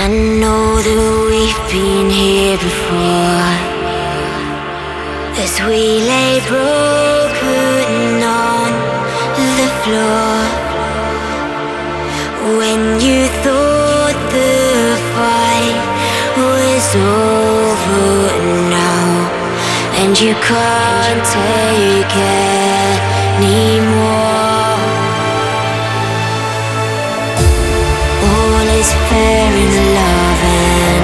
I know that we've been here before, as we lay broken on the floor. When you thought the fight was over now, and you can't take anymore. All is fair in love and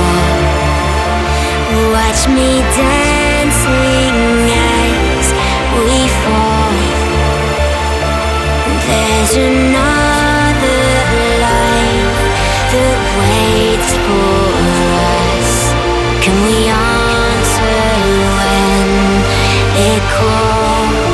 war. Watch me dancing as we fall. There's another life that waits for us. Can we answer when it calls?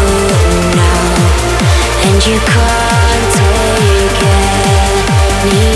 You can't take it.